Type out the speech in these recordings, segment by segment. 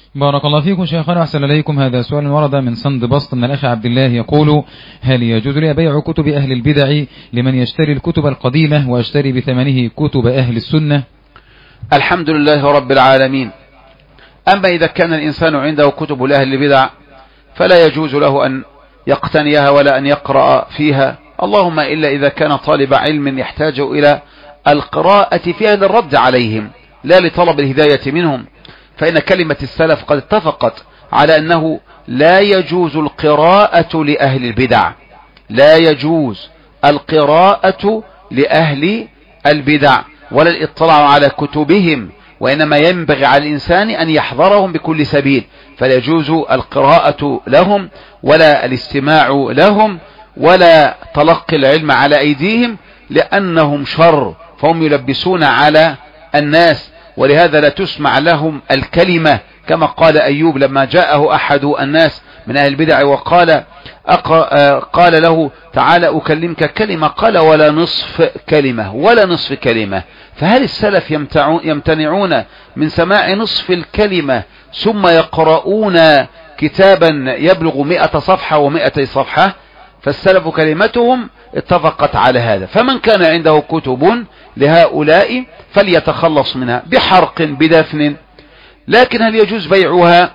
بارك الله فيكم شيخنا، أحسن إليكم. هذا سؤال ورد من سند بسط من الأخ عبد الله يقول: هل يجوز لي بيع كتب أهل البدع لمن يشتري الكتب القديمة ويشتري بثمنه كتب أهل السنة؟ الحمد لله رب العالمين. أما إذا كان الإنسان عنده كتب لأهل البدع فلا يجوز له أن يقتنيها ولا أن يقرأ فيها، اللهم إلا إذا كان طالب علم يحتاج إلى القراءة فيها للرد عليهم لا لطلب الهداية منهم، فإن كلمة السلف قد اتفقت على أنه لا يجوز القراءة لأهل البدع، لا يجوز القراءة لأهل البدع ولا الاطلاع على كتبهم، وإنما ينبغي على الإنسان أن يحضرهم بكل سبيل، فلا يجوز القراءة لهم ولا الاستماع لهم ولا تلقي العلم على أيديهم، لأنهم شر، فهم يلبسون على الناس، ولهذا لا تسمع لهم الكلمة، كما قال أيوب لما جاءه أحد الناس من أهل البدع وقال قال له: تعالى أكلمك كلمة، قال: ولا نصف كلمة، ولا نصف كلمة. فهل السلف يمتنعون من سماع نصف الكلمة ثم يقرؤون كتابا يبلغ 100 صفحة و200 صفحة؟ فالسلف كلمتهم اتفقت على هذا، فمن كان عنده كتب لهؤلاء فليتخلص منها بحرق بدفن. لكن هل يجوز بيعها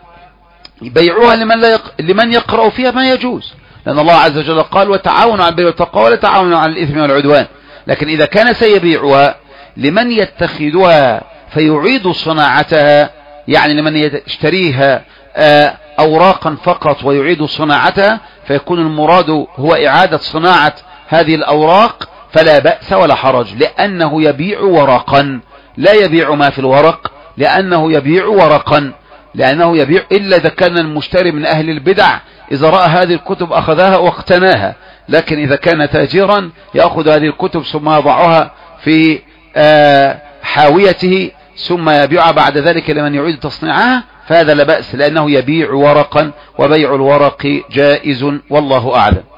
لمن يقرأ فيها؟ ما يجوز، لأن الله عز وجل قال: وتعاونوا على البر والتقوى ولا تعاونوا على الإثم والعدوان. لكن إذا كان سيبيعها لمن يتخذها فيعيد صناعتها، يعني لمن يشتريها أوراقا فقط ويعيد صناعتها، فيكون المراد هو إعادة صناعة هذه الأوراق، فلا بأس ولا حرج، لأنه يبيع ورقا، لا يبيع ما في الورق، لأنه يبيع ورقا، لأنه يبيع إلا إذا كان المشتري من أهل البدع، إذا رأى هذه الكتب أخذها واقتناها. لكن إذا كان تاجرا يأخذ هذه الكتب ثم يضعها في حاويته ثم يبيعها بعد ذلك لمن يعيد تصنيعها، فهذا لا بأس، لأنه يبيع ورقا، وبيع الورق جائز، والله أعلم.